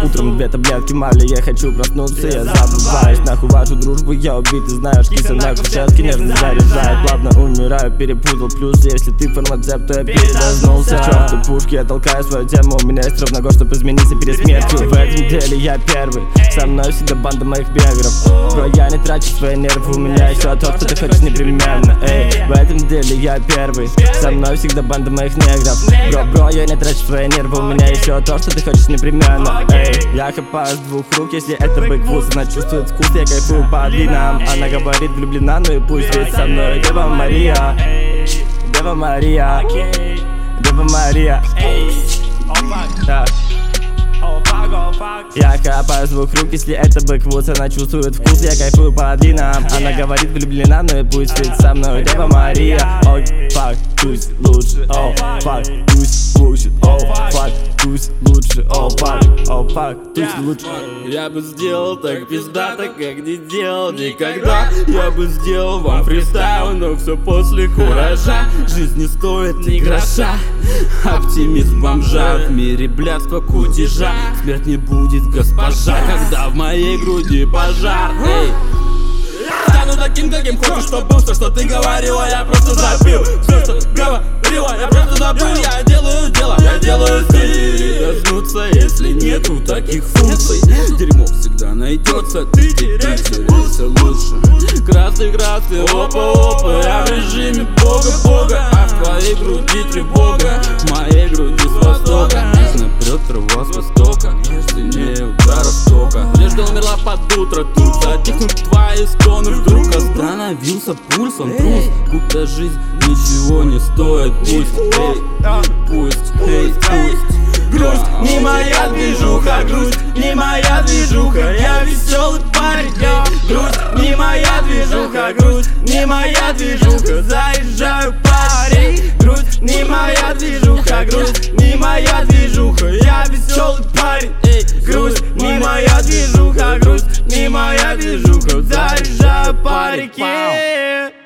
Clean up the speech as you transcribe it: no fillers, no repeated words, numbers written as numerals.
Утром 2 таблетки мали, я хочу проснуться, я забываюсь. Нахуй вашу дружбу, я убит, ты знаешь, киса нахуй чатки нежно заряжает. Плавно умираю, перепутал плюсы, если ты фармацепт, то я передознулся. Чёрту пушки, я толкаю свою тему, у меня есть ровно год, чтобы измениться перед смертью. В этом деле я первый, со мной всегда банда моих бегеров. Бро, я не трачу свои нервы, у меня есть все то, что ты хочешь непременно. Эй, в этом деле я первый, со мной всегда банда моих негров. Бро, я не трачу свои нервы, у меня есть все то, что ты хочешь непременно. Эй, я хапаю с 2 рук, если это бэквуз. Она чувствует вкус, я кайфую по длинам. Она говорит влюблена, ну и пусть ведь со мной Дева Мария, Дева Мария, Дева Мария. Да. Я хапаю с 2 рук, если это бэквуз. Она чувствует вкус, я кайфую по длинам. Она говорит влюблена, ну и пусть ведь со мной Дева Мария. Ой, фак, пусть лучше, о, фак, пусть лучше, о, фак, пусть лучше, о, фак, пусть лучше. Я бы сделал так пиздато, как не делал никогда. Я бы сделал вам фристайл, но все после куража. Жизнь не стоит ни гроша. Оптимизм бомжа, в мире блядства кутежа. Смерть не будет госпожа, когда в моей груди пожар. Эй. Стану таким, каким хочешь, чтоб был. Все, что ты говорила, я просто забил. Все, что говорила, я просто забыл. Я делаю дело, я делаю стиль. Передознуться, если нету таких функций. Дерьмо всегда найдется, ты теряешься лучше. Красный, опа, я в режиме бога. А в твоей груди тревога, в моей груди с востока. Нежно прет трава с востока, сильнее ударов тока. Надежда умерла под утро, тут затихнут твои стоны. Вдруг остановился пульс, он трус, будто жизнь ничего не стоит. Пусть. Грусть не моя движуха, грусть не моя движуха. Я веселый парень, грусть не моя движуха, грусть не моя движуха. Заезжаю парень, грусть не моя движуха, грусть не моя движуха. Я веселый парень, грусть не моя движуха, грусть не моя движуха. Заезжаю по реке.